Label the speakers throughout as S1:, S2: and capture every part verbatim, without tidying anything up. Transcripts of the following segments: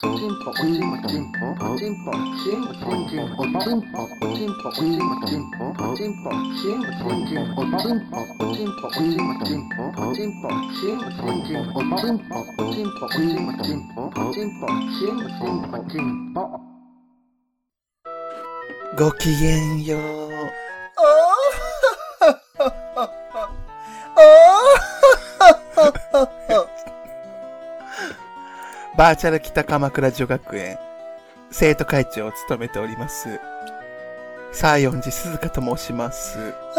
S1: ごきげんよう。バーチャル北鎌倉女学園生徒会長を務めております西園寺鈴香と申します。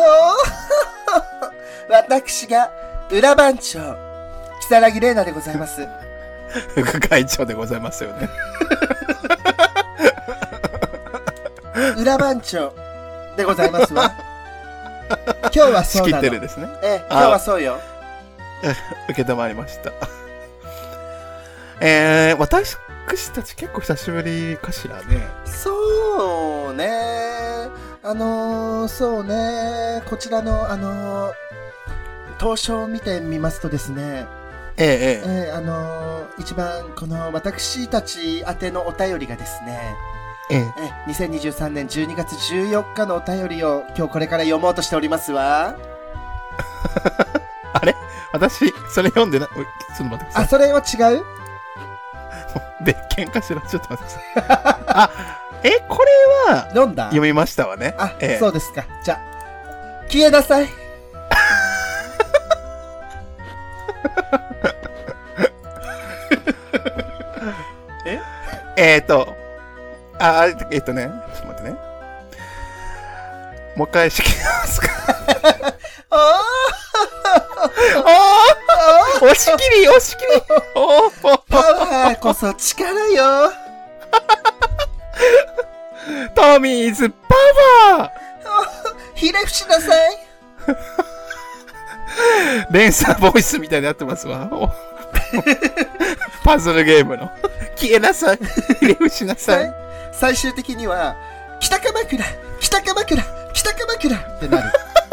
S2: 私が裏番長如月玲奈でございます。
S1: 副会長でございますよね。
S2: 裏番長でございますわ。今日はそうなの。
S1: 仕切ってるですね。
S2: ええ、今日はそうよ。
S1: 受け止まりました。えー、私たち結構久しぶりかしらね。
S2: そうね。あのー、そうね。こちらの、あのー、当初を見てみますとですね。
S1: ええ、え
S2: えー、あのー、一番、この私たち宛てのお便りがですね。
S1: ええ、
S2: え、にせんにじゅうさんねんじゅうにがつじゅうよっかのお便りを今日これから読もうとしておりますわ。
S1: あれ私、それ読んでない。ちょっと待ってください。
S2: あ、それは違う？
S1: 別件かしらちょっと待ってください。あ、え、これは、
S2: 読んだ？
S1: 読みましたわね。
S2: あ、
S1: ええ、
S2: そうですか。じゃあ、消えなさい。
S1: ええーと、あ、えっとね、ちょっと待ってね。もう一回仕切りますか。
S2: あ
S1: あー押し切り押し切りおー
S2: パワーこそ力よ。
S1: トミーズパワー
S2: ひれ伏しなさい。
S1: 連鎖ボイスみたいになってますわ。パズルゲームの。消えなさい。ひれ伏しなさい。
S2: 最終的には、北鎌倉、北鎌倉、北鎌倉ってなる。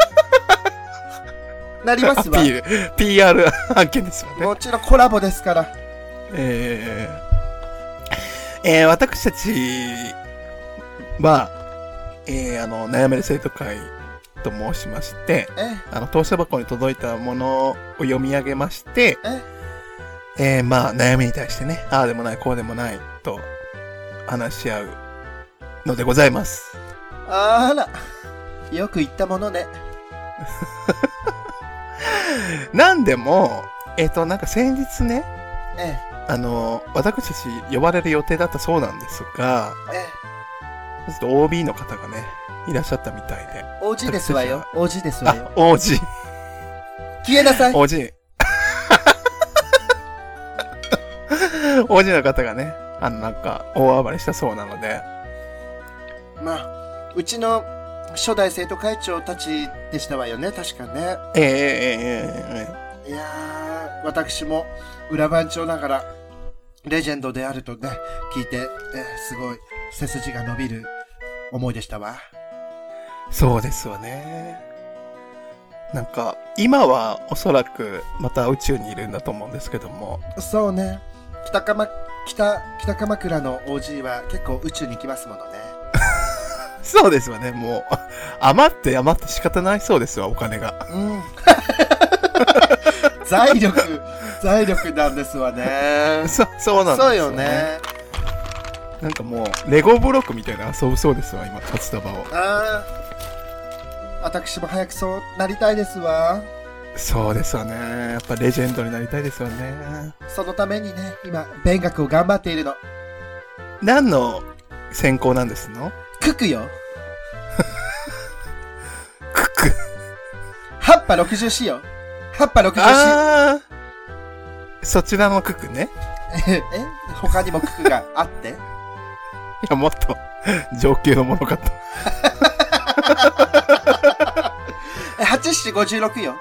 S2: なりますわ。
S1: ピール、ピーアール 案件ですよね。
S2: もちろんコラボですから。
S1: えー、えー、私たちは、えー、あの、悩める生徒会と申しまして、
S2: え
S1: あの、当社箱に届いたものを読み上げまして、
S2: え
S1: えー、まあ、悩みに対してね、ああでもない、こうでもない、と話し合うのでございます。
S2: あら、よく言ったものね。
S1: なんでも、えっと、なんか先日ね、
S2: え
S1: あの、私たち呼ばれる予定だったそうなんですが、
S2: え、え
S1: え、ちょっと オービー の方がね、いらっしゃったみたいで。
S2: え、オージー ですわよ。オージー ですわよ。
S1: あ、オージー。
S2: 消えなさい。
S1: オージー。オージー の方がね、あの、なんか、大暴れしたそうなので。
S2: まあ、うちの初代生徒会長たちでしたわよね、確かね。
S1: ええええええ
S2: いやー、私も裏番長ながら、レジェンドであるとね、聞いて、えー、すごい、背筋が伸びる思いでしたわ。
S1: そうですわね。なんか、今はおそらくまた宇宙にいるんだと思うんですけども。
S2: そうね。北鎌、北、北鎌倉の オージー は結構宇宙に行きますものね。
S1: そうですわね。もう、余って余って仕方ないそうですわ、お金が。
S2: うん。財力、財力なんですわね。
S1: そ、そうなんですよね。
S2: そうよね。
S1: なんかもう、レゴブロックみたいな遊ぶそうですわ、今、札束を。
S2: ああ。私も早くそうなりたいですわ。
S1: そうですわね。やっぱレジェンドになりたいですよね。
S2: そのためにね、今、勉学を頑張っているの。
S1: 何の専攻なんですの？
S2: 九九よ。
S1: クク。
S2: はっぱろくじゅうよ。はっぱろくじゅう
S1: あー。そちらのククね。
S2: え、他にも九九があって？い
S1: や、もっと上級のものかと。
S2: はちしちごじゅうろくよ。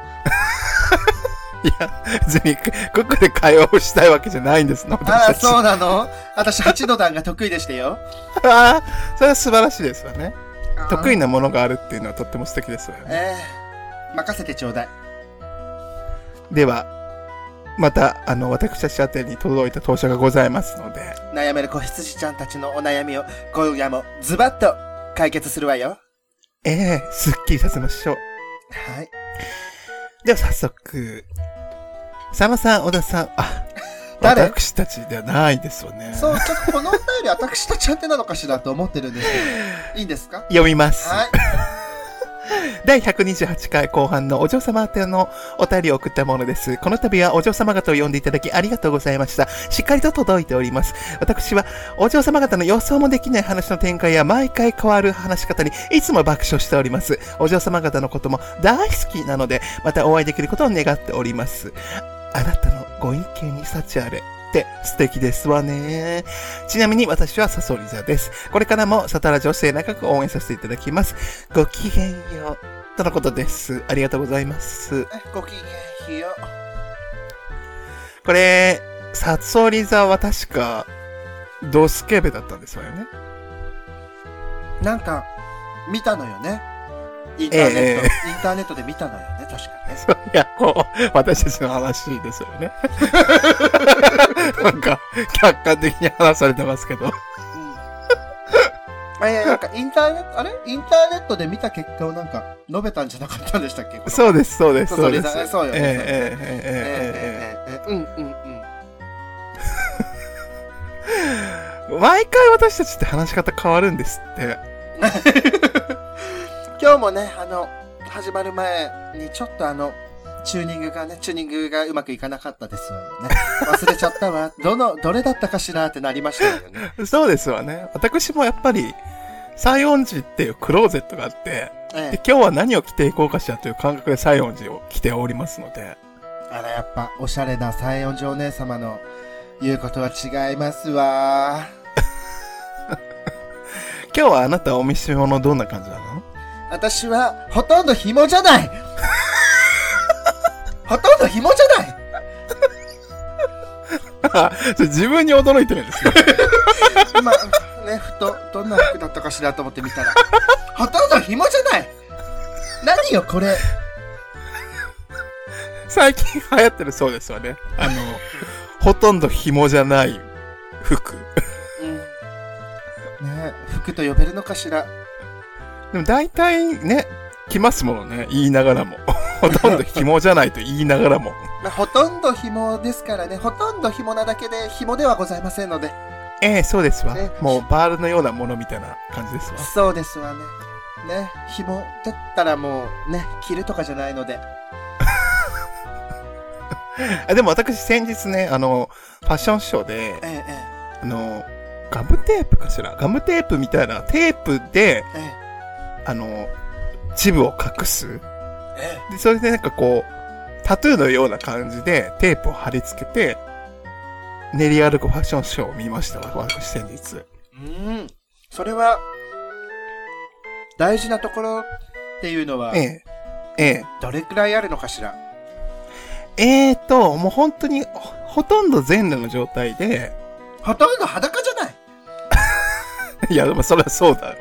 S1: いや、別にククで会話をしたいわけじゃないんですの。
S2: ああ、そうなの？私はちの段が得意でしたよ。
S1: ああ、それは素晴らしいですわね。得意なものがあるっていうのはとっても素敵ですわよね。
S2: ええー、任せてちょうだい。
S1: では、 また、あの、私たち宛てに届いた当社がございますので。
S2: 悩める子羊ちゃんたちのお悩みを、今夜もズバッと解決するわよ。
S1: ええー、すっきりさせましょう。
S2: はい。
S1: では早速、佐野さん、小田さん、あ、
S2: 誰？
S1: 私たちではないですよね。
S2: そう、ちょっとこのお便り私たち宛てなのかしらと思ってるんですけど、いいんですか？
S1: 読みます。
S2: はい。
S1: だいひゃくにじゅうはちかい後半のお嬢様宛てのお便りを送ったものです。この度はお嬢様方を呼んでいただきありがとうございました。しっかりと届いております。私はお嬢様方の予想もできない話の展開や毎回変わる話し方にいつも爆笑しております。お嬢様方のことも大好きなので、またお会いできることを願っております。あなたのご意見に幸あれ。って素敵ですわね。ちなみに私はサソリ座です。これからもサタラ女性長く応援させていただきます。ごきげんよう。とのことです。ありがとうございます。
S2: ごきげんよう。
S1: これ、サソリ座は確か、ドスケベだったんですよね。
S2: なんか、見たのよね。インターネット、
S1: ええ、
S2: インターネットで見たのよね、確かね。
S1: いや、こう、私たちの話ですよね。なんか、客観的に話されてますけど。うん。
S2: あ、いや、なんか、インターネット、あれインターネットで見た結果をなんか、述べたんじゃなかったんでしたっけ？
S1: そうです、そうです、そうです。
S2: そうよね。
S1: ええ、ええ、ええ、ええ、
S2: うん、うん、
S1: うん。毎回私たちって話し方変わるんですって。
S2: 今日もね、あの、始まる前にちょっとあの、チューニングがね、チューニングがうまくいかなかったですよね。忘れちゃったわ。どの、どれだったかしらってなりましたよね。
S1: そうですわね。私もやっぱり、西園寺っていうクローゼットがあって、ええ、で今日は何を着ていこうかしらという感覚で西園寺を着ておりますので。
S2: あら、やっぱ、おしゃれな西園寺お姉様の言うことは違いますわ。
S1: 今日はあなたお召し物どんな感じなの？
S2: 私は、ほとんど紐じゃないほとんど紐じゃない
S1: 自分に驚いてるんですね。
S2: 今、ね、ふと、どんな服だったかしらと思って見たら、ほとんど紐じゃない何よ、これ。
S1: 最近流行ってるそうですわね。あの、ほとんど紐じゃない服。
S2: うん。ね、服と呼べるのかしら。
S1: でも大体ね、着ますものね、言いながらも。ほとんど紐じゃないと言いながらも。
S2: まあ、ほとんど紐ですからね、ほとんど紐なだけで紐ではございませんので。
S1: ええ、そうですわ、
S2: ね。
S1: もうバールのようなものみたいな感じですわ。
S2: そうですわね。ね、紐だったらもうね、着るとかじゃないので。
S1: でも私先日ね、あの、ファッションショーで、ええ、あの、ガムテープかしらガムテープみたいなテープで、ええ、あの、チブを隠す。ええ、で、それでなんかこう、タトゥーのような感じでテープを貼り付けて、練り歩くファッションショーを見ましたわ、私先日。
S2: うん。それは、大事なところっていうのは、ええ、ええ、どれくらいあるのかしら？
S1: えーと、もう本当に、ほとんど全裸の状態で。
S2: ほとんど裸じゃない
S1: いや、でもそれはそうだよ。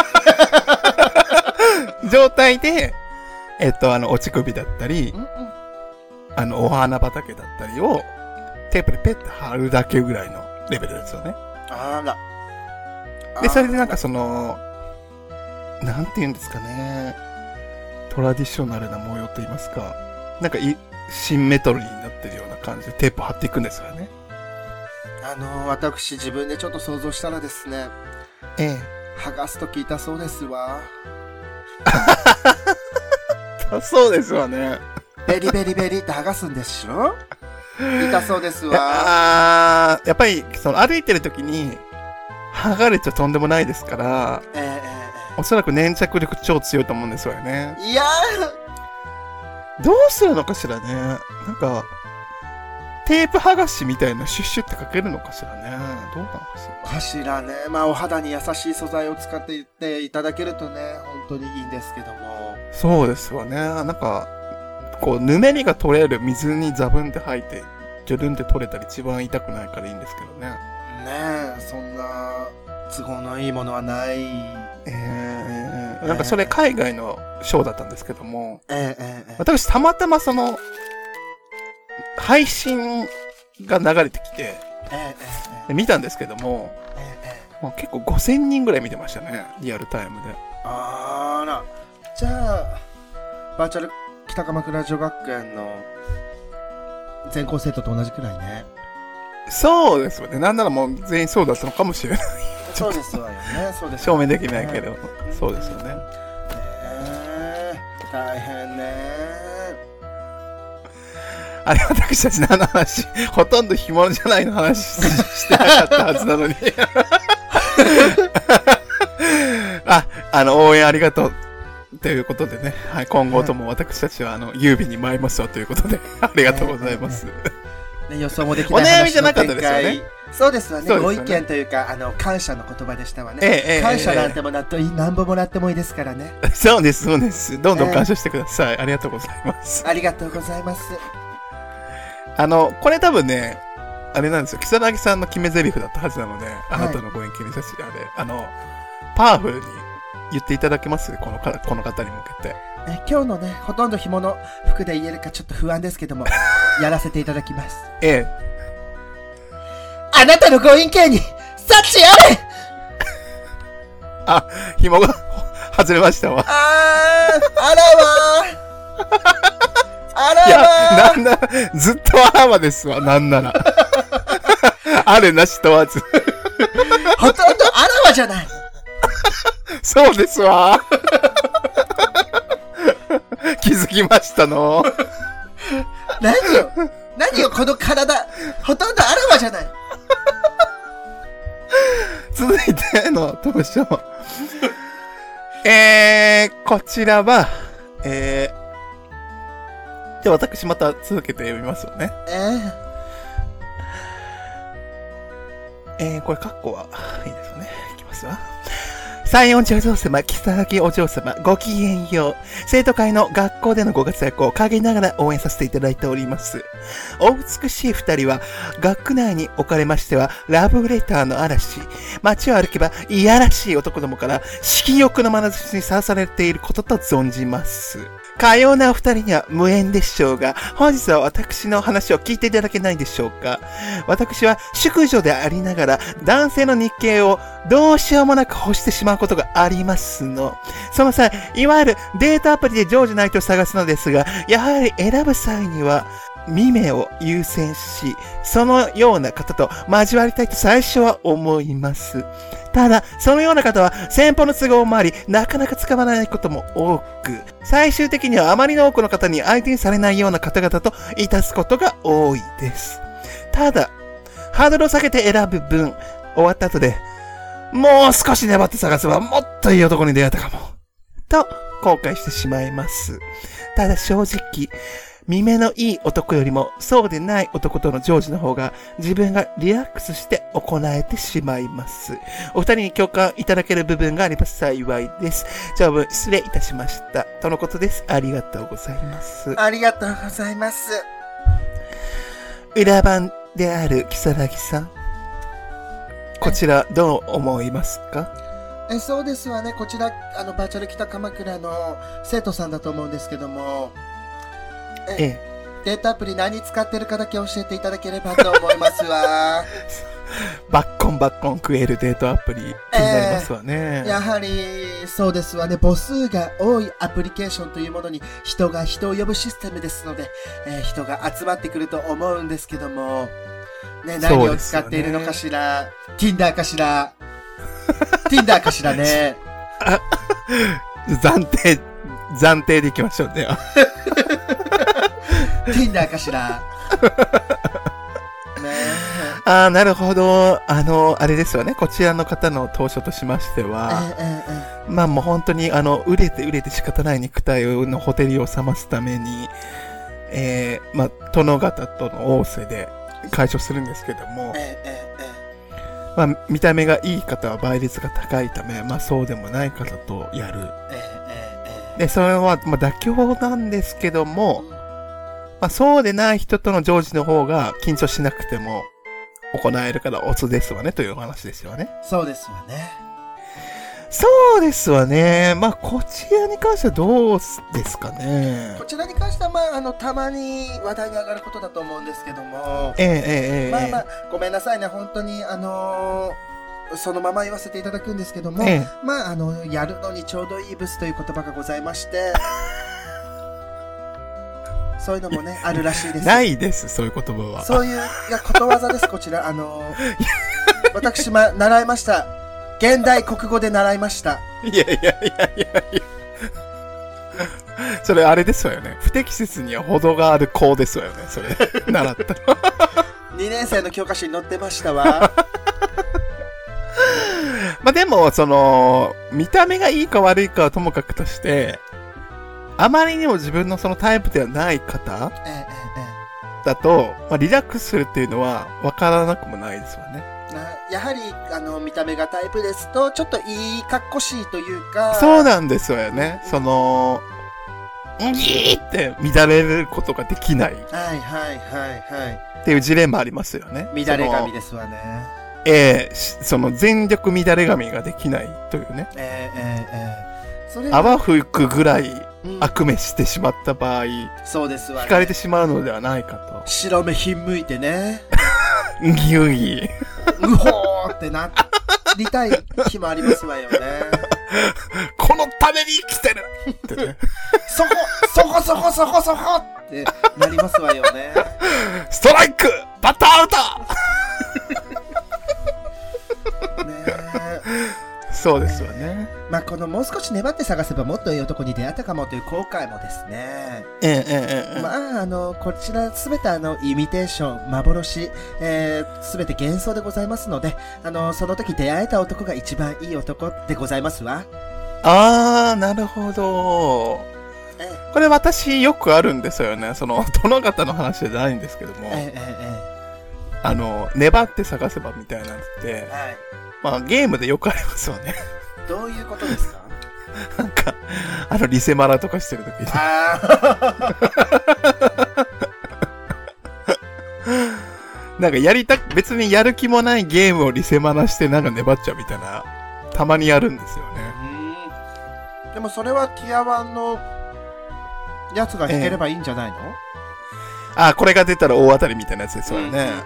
S1: 状態で、えっと、あの、落ち首だったり、うんうん、あの、お花畑だったりを、テープでペッて貼るだけぐらいのレベルですよね。
S2: あら。
S1: で、それでなんかその、なんて言うんですかね。トラディショナルな模様と言いますか。なんかい、シンメトリーになってるような感じでテープ貼っていくんですよね。
S2: あのー、私自分でちょっと想像したらですね。
S1: ええ。
S2: 剥がすと聞いたそうですわ。
S1: そうですわね。
S2: ベリベリベリって剥がすんでしょ？痛そうですわ。
S1: あー、やっぱり、その歩いてる時に、剥がれちゃとんでもないですから、えーえー、おそらく粘着力超強いと思うんですよね。
S2: いやー
S1: どうするのかしらね。なんか、テープ剥がしみたいなシュッシュってかけるのかしらね。どうなのかしら。
S2: かしらね。まあお肌に優しい素材を使っていっていただけるとね、本当にいいんですけども。
S1: そうですわね。なんか、こう、ぬめりが取れる水にザブンって吐いて、ジュルンって取れたら一番痛くないからいいんですけどね。
S2: ねえ、そんな都合のいいものはない。
S1: えー、なんかそれ海外のショーだったんですけども、
S2: えーえーえー、
S1: 私たまたまその、 配信が流れてきて、
S2: えええ
S1: で見たんですけども、
S2: えええ
S1: もう結構ごせんにんぐらい見てましたね、リアルタイムで。
S2: あら、じゃあバーチャル北鎌倉女学園の全校生徒と同じくらいね。
S1: そうですよね。なんならもう全員そうだったのかもしれない。
S2: そうですわよね。そうです
S1: 証明できないけど、そうですよね。
S2: えー、大変ね。
S1: あれ、私たち何の話、ほとんど干物じゃないの話してなかったはずなのに。あ、あの、応援ありがとう。ということでね、はい、今後とも私たちは、あの、優美に舞いますわということで、ありがとうございます。
S2: ね、予想もできない話の展開。
S1: お悩みじゃなかったですよね。
S2: そうですわね。
S1: そうですよね。
S2: ご意見というか、あの、感謝の言葉でしたわね。
S1: ええええ、
S2: 感謝なんてもらって、なんぼもらってもいいですからね。
S1: そうです、そうです。どんどん感謝してください。ええ、ありがとうございます。
S2: ありがとうございます。
S1: あの、これ多分ね、あれなんですよ。木更木さんの決め台詞だったはずなので、あなたのご縁気にさせて、あれ、あの、パワフルに言っていただけますこのか、この方に向けて。
S2: え今日のね、ほとんど紐の服で言えるかちょっと不安ですけども、やらせていただきます。
S1: ええ。
S2: あなたのご隠居に、幸あれ
S1: あ、紐が外れましたわ。
S2: あー、あらわあらわ
S1: いや、なんなら、ずっとあらわですわ、なんなら。あるなし問わず。
S2: ほとんどあらわじゃない。
S1: そうですわ。気づきましたの。
S2: 何よ、何よ、この体、ほとんどあらわじゃない。
S1: 続いての当初。えー、こちらは、えー、じゃあ私また続けて読みますよね。
S2: えー、
S1: えー、これカッコはいいですよね。いきますわ。西園寺お嬢様、木更木お嬢様、ごきげんよう。生徒会の学校でのご活躍を陰ながら応援させていただいております。お美しい二人は、学区内におかれましては、ラブレターの嵐。街を歩けば、いやらしい男どもから、色欲の眼差しにさらされていることと存じます。かようなお二人には無縁でしょうが、本日は私の話を聞いていただけないでしょうか。私は淑女でありながら、男性の日経をどうしようもなく欲してしまうことがありますの。その際、いわゆるデートアプリで常時ナイトを探すのですが、やはり選ぶ際には、未明を優先し、そのような方と交わりたいと最初は思います。ただ、そのような方は先方の都合もあり、なかなか使わないことも多く、最終的にはあまりの多くの方に相手にされないような方々といたすことが多いです。ただ、ハードルを下げて選ぶ分、終わった後で、もう少し粘って探せばもっといい男に出会えたかも。と、後悔してしまいます。ただ正直、見目のいい男よりもそうでない男との常時の方が自分がリラックスして行えてしまいます。お二人に共感いただける部分があります幸いです。長文失礼いたしました。とのことです。ありがとうございます。
S2: ありがとうございます。
S1: 裏番である木更木さん。こちらどう思いますか？
S2: えそうですわね。こちら、あの、バーチャル北鎌倉の生徒さんだと思うんですけども、え
S1: ええ、
S2: データアプリ何使ってるかだけ教えていただければと思いますわ。
S1: バッコンバッコン食えるデートアプリ気になりますわね。
S2: えー、やはりそうですわね。母数が多いアプリケーションというものに人が人を呼ぶシステムですので、えー、人が集まってくると思うんですけども、ね、何を使っているのかしら、ね、Tinder かしらTinder かしらね。
S1: 暫定暫定でいきましょうね。
S2: Tinder かしら。ね、
S1: ああ、なるほど。あの、あれですよね。こちらの方の当初としましては、
S2: えーえー、
S1: まあもう本当に、あの、売れて売れて仕方ない肉体のほてりを冷ますために、えー、まあ、殿方との仰せで解消するんですけども、
S2: えーえ
S1: ー、まあ、見た目がいい方は倍率が高いため、まあそうでもない方とやる。
S2: えーえー、
S1: で、それは、まあ妥協なんですけども、まあ、そうでない人との常時の方が緊張しなくても行えるからオツですわねというお話ですよね。
S2: そうですわね。
S1: そうですわね。まあ、こちらに関してはどうですかね。
S2: こちらに関しては、まあ、あの、たまに話題に上がることだと思うんですけども。
S1: ええええええ。
S2: まあまあ、ごめんなさいね。本当に、あのー、そのまま言わせていただくんですけども、
S1: ええ、
S2: まあ、あの、やるのにちょうどいいブスという言葉がございまして、そういうのもね、あるらしいです。
S1: ないです、そういう言葉は。
S2: そういう、いや、ことわざです、こちら。あのー、私、ま、習いました。現代国語で習いました。い
S1: やいやいやいやいや。それあれですわよね。不適切には程がある子ですわよね。それ、習ったの。
S2: にねん生の教科書に載ってましたわ。
S1: まあでも、その、見た目がいいか悪いかはともかくとして、あまりにも自分のそのタイプではない方だと、まあ、リラックスするっていうのは分からなくもないですわね。
S2: やはり、あの、見た目がタイプですと、ちょっといいかっこしいというか。
S1: そうなんですよね。その、んぎーって乱れることができない。はい
S2: はいはいはい。
S1: っていうジレンマありますよね。
S2: 乱れ髪ですわね。
S1: ええー、その全力乱れ髪ができないというね。ええー、ええー、それ泡吹くぐらい悪目してしまった場合、うん、
S2: そうですわね。
S1: 惹かれてしまうのではないかと。
S2: 白目ひんむいてね。
S1: ぎゅぎ。
S2: うほーってなりたい日もありますわよね。
S1: このために生きてるってね。
S2: そこ、そこそこそこそこってなりますわよね。
S1: ストライクバッターアウトねえ。そうですよね。
S2: まあ、このもう少し粘って探せばもっといい男に出会ったかもという後悔もですね。
S1: ええええ。
S2: まあ、あの、こちらすべてあの、イミテーション、幻、えー、すべて幻想でございますので、あの、その時出会えた男が一番いい男でございますわ。
S1: あー、なるほど。ええ、これ私よくあるんですよね。その、殿方の話じゃないんですけども。ええええ。あの、粘って探せばみたいなのって、はい、まあゲームでよくありますよね。
S2: どういうことですか？
S1: なんか、あの、リセマラとかしてるときに。あなんかやりたく、別にやる気もないゲームをリセマラしてなんか粘っちゃうみたいな、たまにやるんですよね。
S2: うん。でもそれはティアワンのやつが弾ければいいんじゃないの？
S1: えー、あ、これが出たら大当たりみたいなやつですよね。うんうんうん、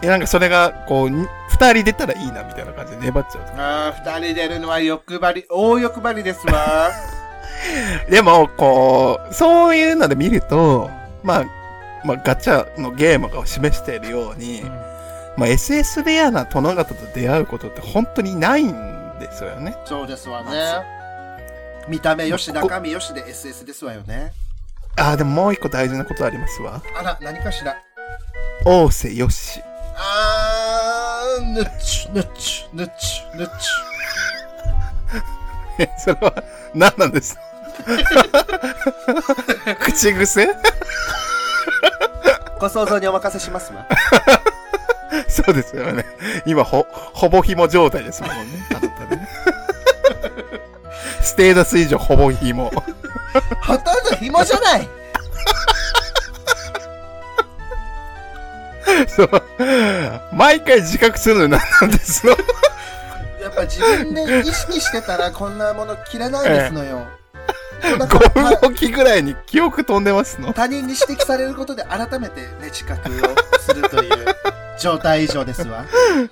S1: なんかそれが、こう、二人出たらいいなみたいな感じで粘っちゃう。
S2: ああ、二人出るのは欲張り、大欲張りですわ。
S1: でも、こう、そういうので見ると、まあ、まあ、ガチャのゲームが示しているように、うん、まあ、エスエス レアな殿方と出会うことって本当にないんですよね。
S2: そうですわね。見た目よし、中身よしで エスエス ですわよね。
S1: ああ、でももう一個大事なことありますわ。
S2: あら、何かしら。
S1: 大瀬よし。
S2: あー、ぬっちゅ、ぬっちゅ、ぬっちゅ、ぬっちゅ。
S1: え、それは何なんですか？口癖？
S2: ご想像にお任せしますわ。
S1: そうですよね。今、ほ、ほぼ紐状態ですもんね。あなたね。ステータス以上ほぼ紐。
S2: ほとんど紐じゃない。
S1: そう。毎回自覚するのに何なんですよ。
S2: やっぱ自分で意識してたらこんなもの着れないですのよ。
S1: ええ、ごふんおきぐらいに記憶飛んでますの。
S2: 他人に指摘されることで改めてね、自覚をするという状態以上ですわ。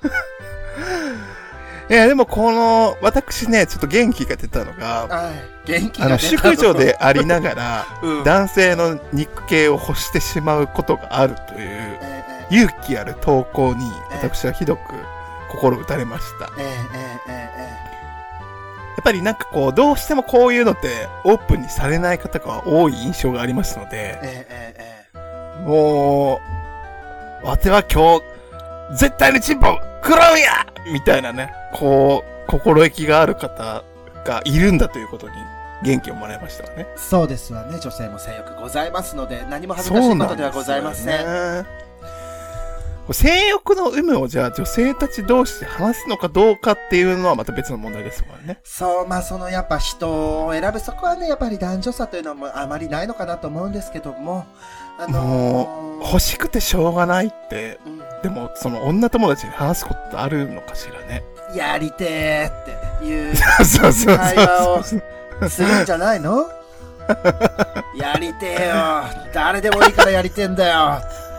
S1: いや、でもこの、私ね、ちょっと元気が出たのが、
S2: はい、元気が出たの
S1: あの、淑女でありながら、うん、男性の肉系を欲してしまうことがあるという、えー、勇気ある投稿に、私はひどく心打たれました。えーえーえーやっぱりなんかこう、どうしてもこういうのってオープンにされない方が多い印象がありますので、ええええ、もう、わては今日、絶対にチンポ食らうんやみたいなね、こう、心意気がある方がいるんだということに元気をもらいましたね。
S2: そうですわね。女性も性欲ございますので、何も恥ずかしいことではございません。
S1: 性欲の有無をじゃあ女性たち同士で話すのかどうかっていうのはまた別の問題ですもんね。
S2: そう、まあそのやっぱ人を選ぶ、そこはね、やっぱり男女差というのもあまりないのかなと思うんですけども、あのー、
S1: もう欲しくてしょうがないって、うん、でもその女友達に話すことってあるのかしらね。
S2: やりてーって。 いう
S1: そうそう
S2: 会話をするんじゃないの？やりてえよ。誰でもいいからやりてえんだよ。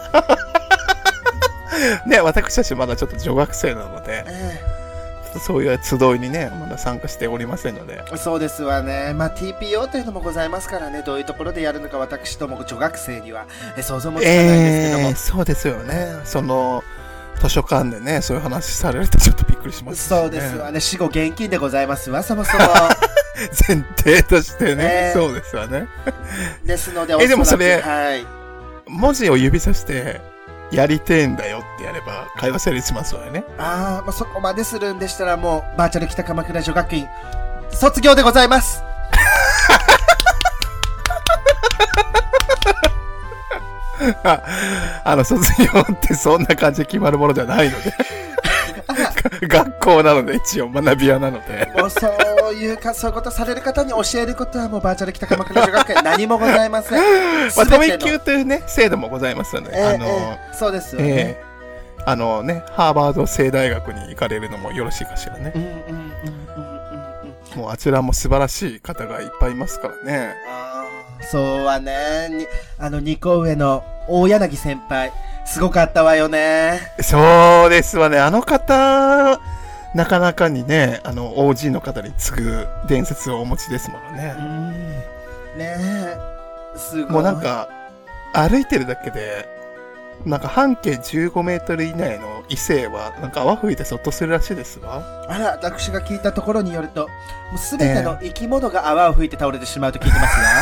S1: ね、私たちまだちょっと女学生なので、
S2: え
S1: そういう集いにね、まだ参加しておりませんので。
S2: え、そうですわね。まあ ティーピーオー というのもございますからね、どういうところでやるのか私ども女学生にはえ想像もつかないんですけども、
S1: えー、そうですよね。その図書館でね、そういう話されるとちょっとびっくりします、ね。
S2: そうですわね。死後現金でございますわ、そもそも。
S1: 前提としてね、
S2: えー、
S1: そうですわね。
S2: ですので、
S1: え、でもそれ、
S2: はい、
S1: 文字を指さして、やりてえんだよってやれば会話成立しますわよね。
S2: ああ、まあ、そこまでするんでしたらもうバーチャル北鎌倉女学院卒業でございます。
S1: あ, あの卒業ってそんな感じで決まるものじゃないので学校なので一応学び屋なので
S2: もうそういうかそういうことされる方に教えることはもうバーチャル北鎌倉女学園何もございません。
S1: まあ、トミ級というね制度もございますので、
S2: えー、
S1: あの、
S2: えー、そうですよね、
S1: えー、あのねハーバード政大学に行かれるのもよろしいかしらね。
S2: うんうんうんうんうんうん。
S1: もうあちらも素晴らしい方がいっぱいいますからね。
S2: あそうはね、にあのにこ上の大柳先輩すごかったわよね。
S1: そうですわね。あの方なかなかにね、あの オージー の方に次ぐ伝説をお持ちですものね。
S2: うんねえ、すごい。
S1: もうなんか歩いてるだけでなんか半径じゅうごメートル以内の異性はなんか泡吹いてそっとするらしいですわ。
S2: あら、私が聞いたところによると、もうすべての生き物が泡を吹いて倒れてしまうと聞いてますが、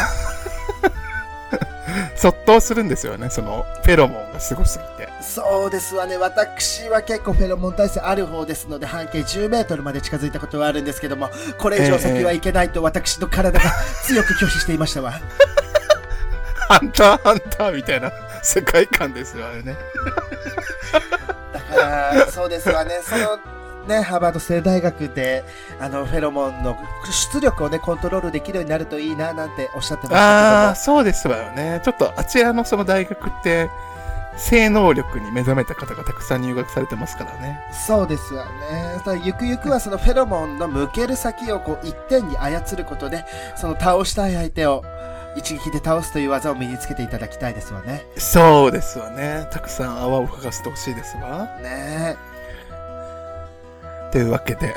S1: そっとするんですよね、そのフェロモンがすごすぎて。
S2: そうですわね。私は結構フェロモン耐性ある方ですので、半径じゅうメートルまで近づいたことはあるんですけども、これ以上先はいけないと私の体が強く拒否していましたわ。
S1: ハンターハンターみたいな世界観ですよね。
S2: だからそうですわね。そのね、ハーバード政大学であのフェロモンの出力をねコントロールできるようになるといいななんておっしゃってましたけども。
S1: ああ、そうですわよね。ちょっとあちらのその大学って性能力に目覚めた方がたくさん入学されてますからね。
S2: そうですわね。ただゆくゆくはそのフェロモンの向ける先をこう一点に操ることで、その倒したい相手を一撃で倒すという技を身につけていただきたいですわね。
S1: そうですわね。たくさん泡を吹かせてほしいですわ。
S2: ねえ。
S1: というわけで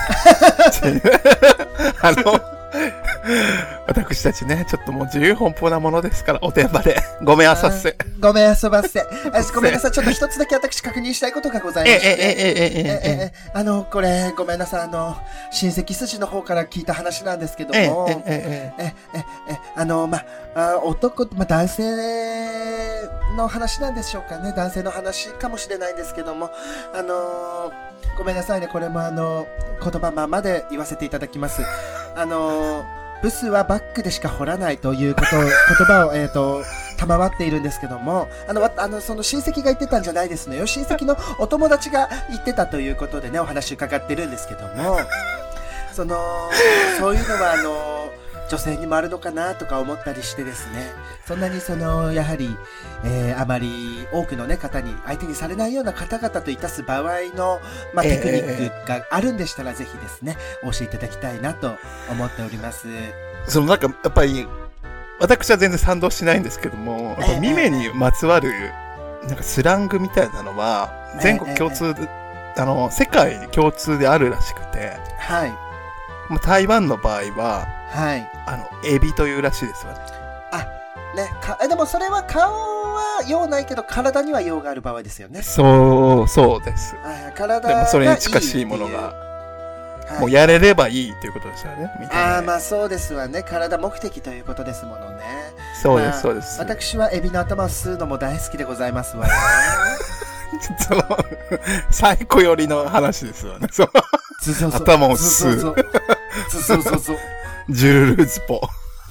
S1: あの私たちねちょっともう自由奔放なものですから、おてんばでごめんあさせ。
S2: ごめんあそばせ。ごめんなさい。ちょっと一つだけ私確認したいことがございまして。
S1: ええええええ
S2: ええあのこれごめんなさい。あの親戚筋の方から聞いた話なんですけども、
S1: えええ
S2: えええあのまあ男まあ男性の話なんでしょうかね。男性の話かもしれないんですけども、あのごめんなさいね。これもあの言葉ままで言わせていただきます。あのブスはバックでしか掘らないということ言葉をえっと賜っているんですけども、あのあのその親戚が言ってたんじゃないですのよ。親戚のお友達が言ってたということでね、お話伺ってるんですけども、そのそういうのはあの女性にもあるのかなとか思ったりしてですね、そんなにそのやはり、えー、あまり多くの、ね、方に相手にされないような方々といたす場合の、まあ、テクニックがあるんでしたら、ぜひですねお教えいただきたいなと思っております。
S1: そのなんかやっぱり私は全然賛同しないんですけども、やっぱミメにまつわるなんかスラングみたいなのは全国共通で、あの世界共通であるらしくて、
S2: はい、
S1: 台湾の場合は、
S2: はい、
S1: あのエビというらしいですわね。
S2: あ、ね、かでもそれは顔は用ないけど体には用がある場合ですよね。
S1: そうそうです。
S2: あ、体
S1: でもそれに近しいものが、はい、もうやれればいいということですよね。
S2: ああ、まあそうですわね。体目的ということですものね。
S1: そうです、まあ、そうです。
S2: 私はエビの頭を吸うのも大好きでございますわね。
S1: その最高寄りの話ですわね。そう
S2: そうそうそう、
S1: 頭を吸う。
S2: そうそうそうそう。
S1: ジュルルズポ。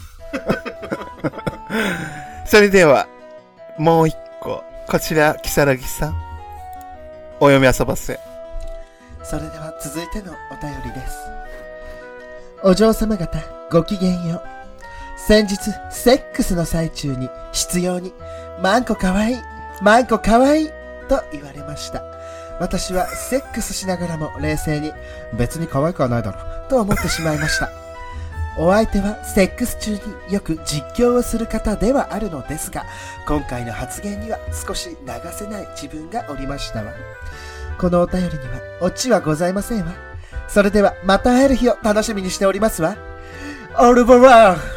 S1: それではもう一個、こちら木更木さん、お読み遊ばせ。
S2: それでは続いてのお便りです。お嬢様方ごきげんよう。先日セックスの最中に執拗にマンコかわいいマンコかわいいと言われました。 私はセックスしながらも冷静に別に可愛くはないだろうと思ってしまいました。お相手はセックス中によく実況をする方ではあるのですが、今回の発言には少し流せない自分がおりましたわ。このお便りにはオチはございませんわ。それではまた会える日を楽しみにしておりますわ。オルボワー。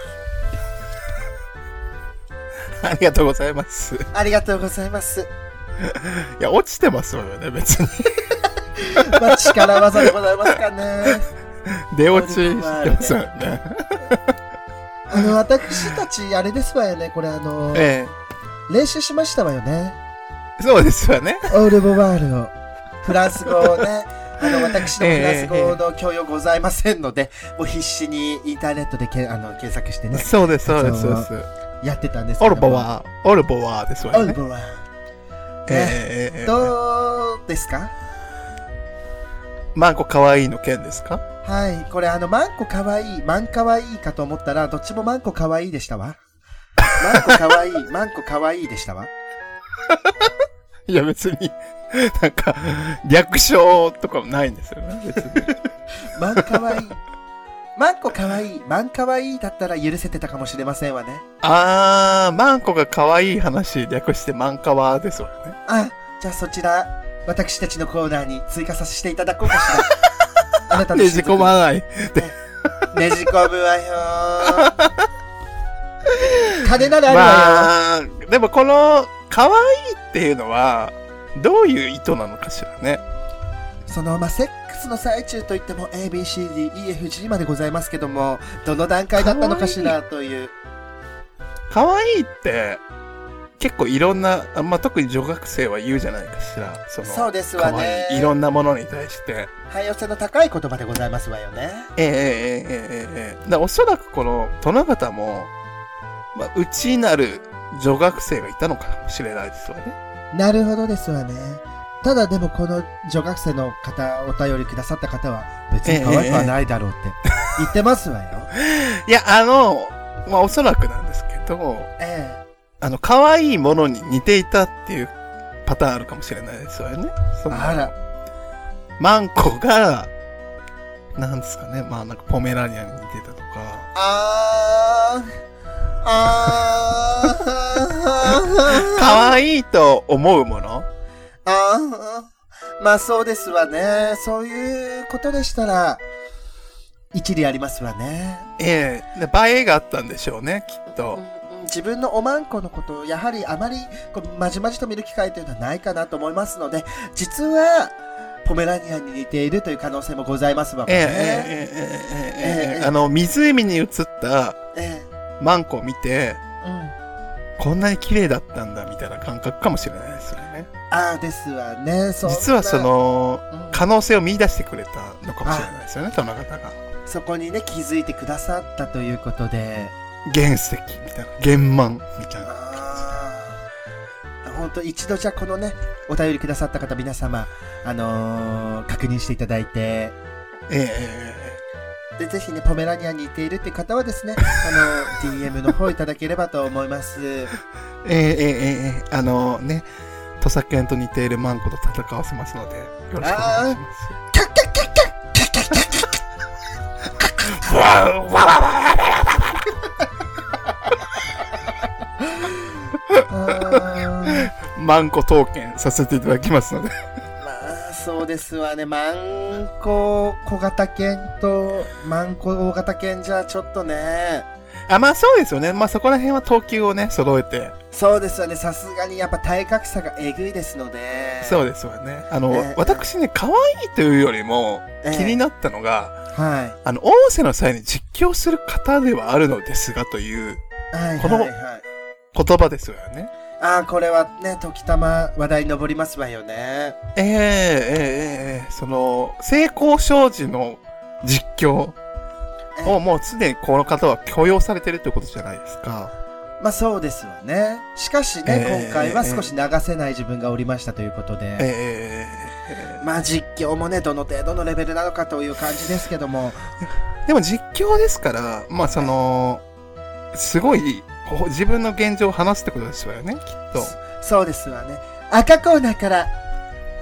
S1: ありがとうございます。
S2: ありがとうございます。
S1: いや、落ちてますよね、別に。
S2: まあ、力技でございますかね。
S1: 出落ちしてますよね。
S2: あの、私たち、あれですわよね、これあの、
S1: え
S2: え、練習しましたわよね。
S1: そうですわね。
S2: オールボワールを。フランス語をね、あの、私のフランス語の教養ございませんので、ええ、もう必死にインターネットでけあの検索してね。
S1: そうです、そうです、そうです。
S2: やってたんですけど。
S1: オルボワー、オルボワーですわね。
S2: オルボワー。ええー、どうですか？
S1: マンコかわいいの件ですか？
S2: はい。これあの、マンコかわいい、マンかわいいかと思ったら、どっちもマンコかわいいでしたわ。マンコかわいい、マンコかわいいでしたわ。
S1: いや別に、なんか、略称とかもないんですよね、別に。
S2: マンかわいい。マンコかわいい、マンかわいいだったら許せてたかもしれませんわね。
S1: あー、マンコがかわいい話略してマンカワですわね。
S2: あ、じゃあそちら、私たちのコーナーに追加させていただこうかしら。あなたの
S1: ねじ込まない。ね,
S2: ねじ込むわよー。金ならあるわよ。
S1: まあ、でもこの、かわいいっていうのは、どういう意図なのかしらね。
S2: その、まあ、セックスの最中といっても エービーシーディーイーエフジー までございますけども、どの段階だったのかしらという。
S1: かわいいって、結構いろんな、まあ、特に女学生は言うじゃないかしら。その
S2: そうですわね。
S1: かわいい。いろんなものに対して。
S2: 汎用性の高い言葉でございますわよね。
S1: ええええええええ。だおそらくこの殿方も、まあ、内なる女学生がいたのかもしれないですわね。
S2: なるほどですわね。ただでもこの女学生の方、お便りくださった方は別に可愛くはないだろうって言ってますわよ。
S1: いや、あの、まあおそらくなんですけど、
S2: ええ、
S1: あの、可愛いものに似ていたっていうパターンあるかもしれないですわよね。
S2: あら。
S1: マンコが、なんですかね、まあなんかポメラニアンに似てたとか。
S2: あー。あー。
S1: 可愛いと思うもの？
S2: ああ、まあそうですわね。そういうことでしたら、一理ありますわね。
S1: ええ、で映えがあったんでしょうね、きっと。
S2: うん、自分のおまんこのことを、やはりあまりこうまじまじと見る機会というのはないかなと思いますので、実は、ポメラニアンに似ているという可能性もございますわね。
S1: えええええええええ、あの、湖に映ったマンコを見て、うん、こんなに綺麗だったんだみたいな感覚かもしれないですよね。
S2: ああ、ですわね。そう。
S1: 実はその、うん、可能性を見出してくれたのかもしれないですよね、その方が。
S2: そこにね、気づいてくださったということで。
S1: 原石みたいな、原満みたいな。
S2: 本当一度じゃあこのね、お便りくださった方皆様、あのー、確認していただいて。え
S1: え
S2: ー、で、ぜひね、ポメラニアンに似ているっていう方はですね、あの、ディーエム の方いただければと思います。
S1: えええええあのー、ね、土佐犬と似ているマンコと戦わせますので、よろしくお願いします。キャッキャッキャッキャッキャッキャッキャッキャッキャッわわわわわマンコ刀剣させていただきますので。
S2: まあ、そうですわね。マンコ小型犬とマンコ大型犬じゃちょっとね。
S1: あ、まあそうですよね。まあそこら辺は等級をね、揃えて。
S2: そうですよね。さすがにやっぱ体格差がえぐいですので。
S1: そうですよね。あの、えー、私ね、可愛いというよりも気になったのが、えー、はい。あの、音声の際に実況する方ではあるのですがという、はい、この言葉ですよね。
S2: ああ、これはね、時たま話題に上りますわよね。
S1: ええええええその、成功障子の実況をもうすでにこの方は許容されてるってことじゃないですか。
S2: まあそうですわね。しかしね、えー、今回は少し流せない自分がおりましたということで。えー、まあ実況もね、どの程度のレベルなのかという感じですけども。
S1: でも実況ですから、まあその、すごい、自分の現状を話すってことですよね、きっと。
S2: そうですわね。赤コーナーから、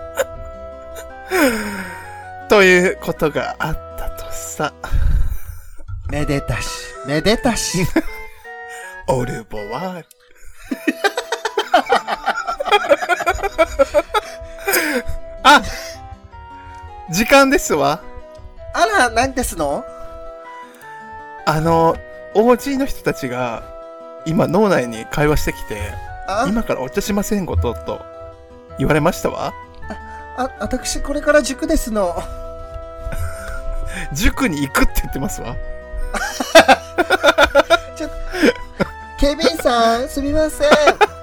S1: ということがあったとさ。
S2: めでたし、めでたし。
S1: オルボワール。あ、時間ですわ。
S2: あら、何ですの？
S1: あの、オージー の人たちが、今脳内に会話してきて、今からお茶しませんことと言われましたわ。
S2: あ、あ、私これから塾ですの。
S1: 塾に行くって言ってますわ。
S2: ちょ、ケビンさん、すみません。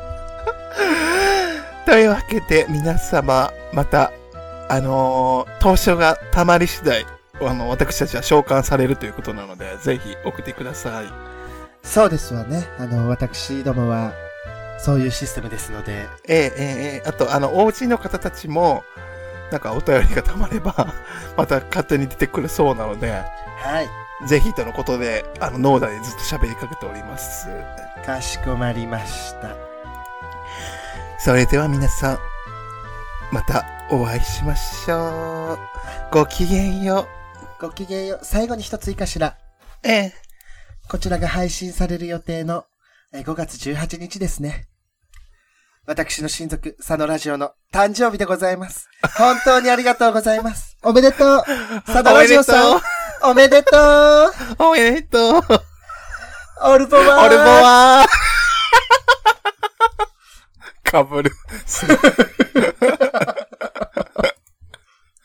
S1: というわけで、皆様、また、あのー、当初がたまり次第、あの、私たちは召喚されるということなので、ぜひ送ってください。
S2: そうですわね。あの、私どもは、そういうシステムですので。
S1: ええ、ええ、ええ。あと、あの、オージー の方たちも、なんかお便りがたまれば、また勝手に出てくるそうなので、
S2: はい。
S1: ぜひとのことで、あの、脳内でずっと喋りかけております。
S2: かしこまりました。
S1: それでは皆さん、またお会いしましょう。ごきげんよ
S2: う。ごきげんよう。最後に一ついいかしら。
S1: ええ。
S2: こちらが配信される予定のごがつじゅうはちにちですね。私の親族、佐野ラジオの誕生日でございます。本当にありがとうございます。おめでとう。佐野ラジオさん、おめでとう。
S1: おめでとう。
S2: オルボワー。
S1: オルボワー。かぶる。